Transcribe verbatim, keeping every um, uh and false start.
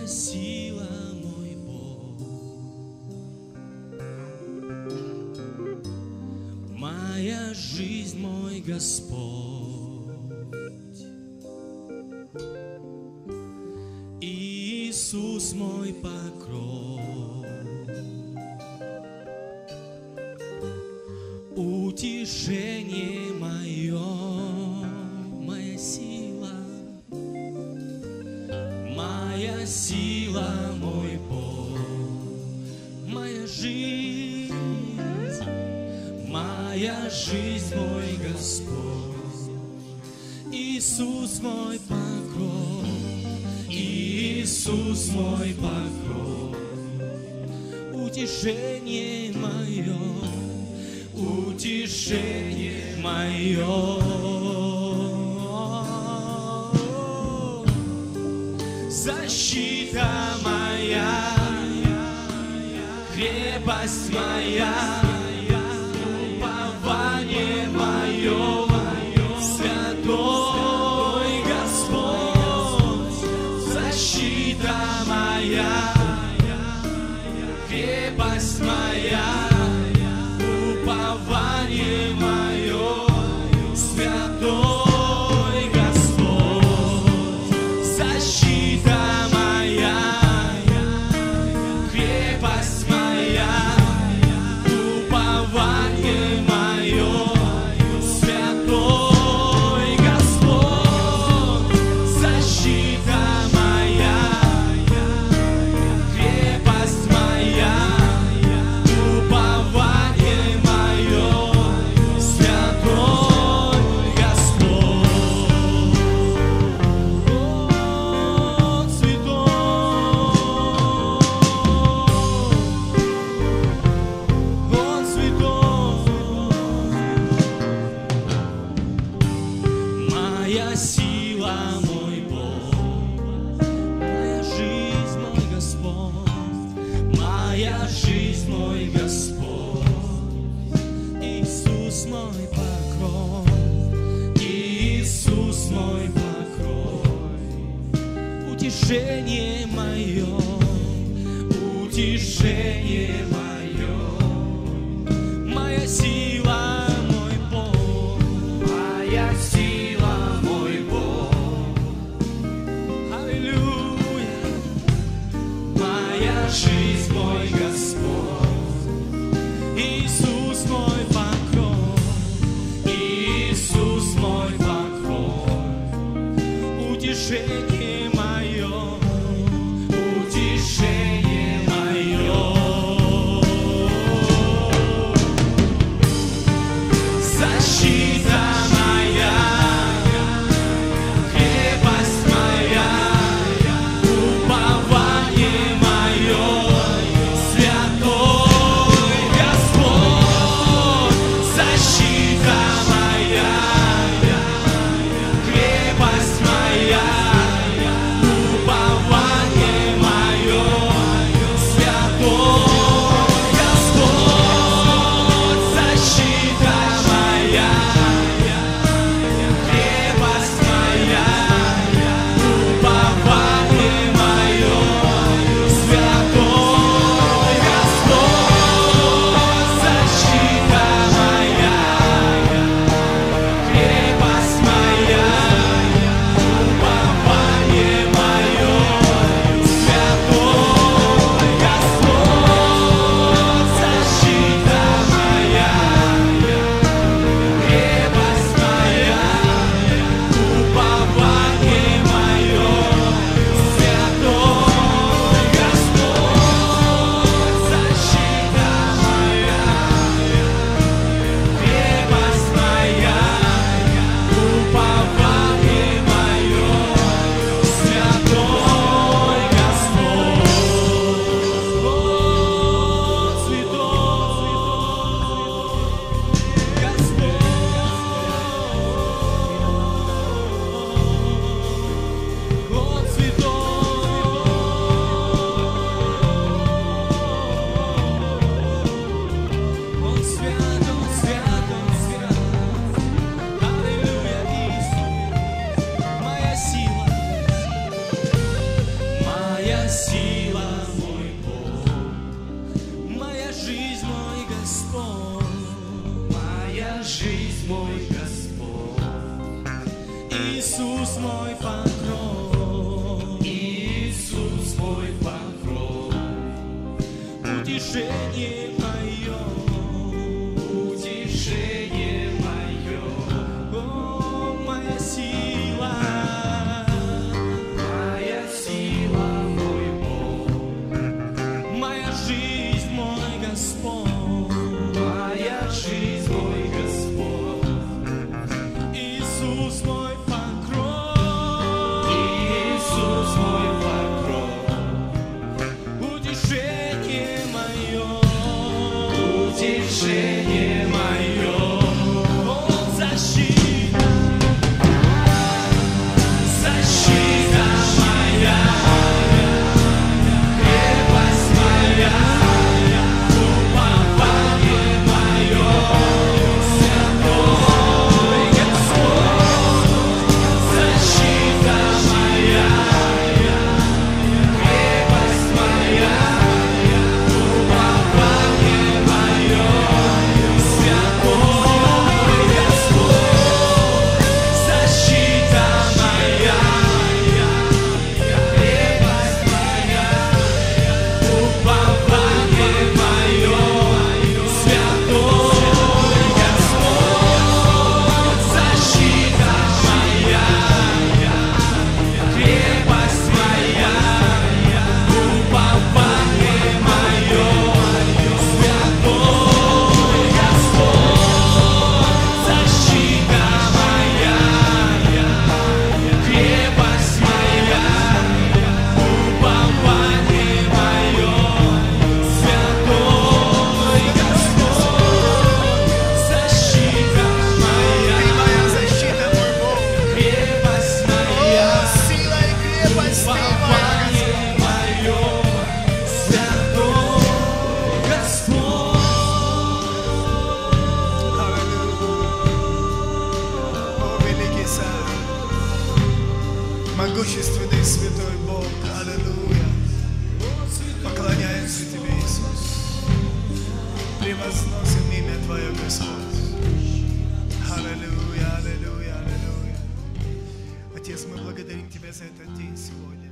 сила, мой Бог, моя жизнь, мой Господь, Иисус, мой покров, утешение мое, моя сила, моя сила, мой Бог, моя жизнь, моя жизнь, мой Господь, Иисус, мой покров, Иисус, мой покров, утешение мое, утешение мое. Защита моя, крепость моя, упование мое, святой Господь. Защита моя, крепость моя, упование мое, святой Господь. Защита моя, крепость моя, упование мое, святой Господь. Защита моя, крепость моя, упование мое, святой Господь. Он святой, Он святой. Моя сила, мой Бог, моя жизнь, мой Господь, моя жизнь, мой Господь, Иисус, мой покров, Иисус, мой покров, утешение мое, утешение мое, моя сила, мой Бог, моя сила, мой Бог, аллилуйя, моя жизнь, мой Господь, Иисус, мой покров, Иисус, мой покров, утешение мое, утешение мое. жизнь мой Господь, Иисус мой покров, Иисус мой покров, утешение мое, утешение мое, о, моя сила, моя сила, мой Бог, моя жизнь мой Господь, моя жизнь мой Господь, Иисус мой покров, Иисус мой покров, утешение мое, утешение мое, о, защита, защита моя, крепость моя, упование мое, святой Господь, защита моя, крепость моя, упование мое, святой Господь, защита моя, крепость моя, упование мое, святой Господь, защита моя, крепость моя, упование мое, святой Господь, защита моя, крепость моя, упование мое, святой Господь, защита моя, Ты моя защита, мой Бог. крепость О, моя, сила и крепость Ты моя, упование мое, святой Господь. О, великий царь, могущественный святой Бог, аллилуйя. Поклоняемся Тебе, Иисус. Превозносим имя Твое, Господь. Аллилуйя, аллилуйя, аллилуйя. Отец, мы благодарим Тебя за этот день сегодня.